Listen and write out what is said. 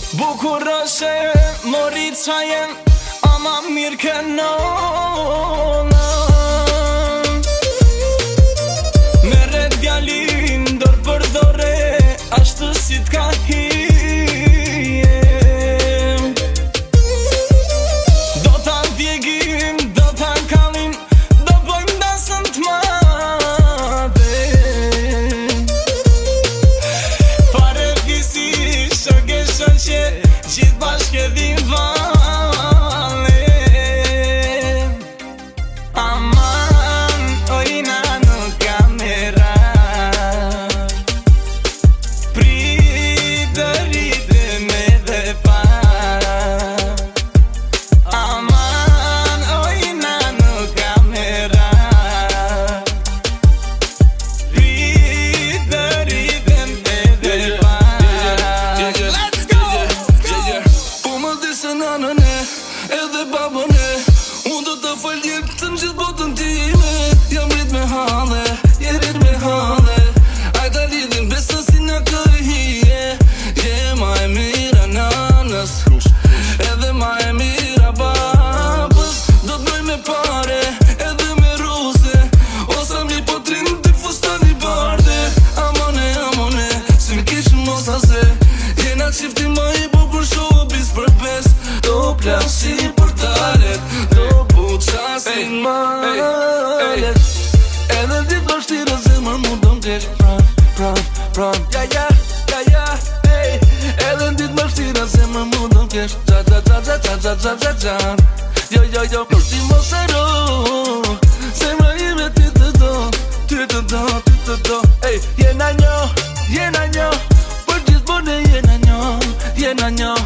Bukur është mori qajen, ama mirë kënonë. Mere djalin dorë për dore, ashtu si t'ka hije. Do t'a djegim, do t'a kallim, do bojmë dasën t'mate. Pare fisi, shoke shoqe, gjithë bashkë edhim vale. Aman, ojna nuk kamera, pritë rritëm edhe para. Aman, ojna nuk kamera, pritë rritëm edhe para. Let's go! Po më disë nanën e, edhe babën e, unë do të faljem të në gjithë botën time. Jam rrit me hale, je rrit me hale, ajta lidhin besën si në këhije. Je ma e mira nanës, edhe ma e mira babës. Do t'bëj me pare, edhe me ruse, osa mi po trinë të fustani barde. Amone, si m'kishë mosa se, jena qifti ma i bukur shobis për pes. Do plasi për talet, do buqasin malet. Edhe dit bashkira zemër mu do m'kesh pran. Ja, ey. Edhe dit bashkira zemër mu do m'kesh jan. Jo, për ti mos e ro, zemra ime ti të do, ty të do. Ey, jena njo, për gjithë bone jena njo.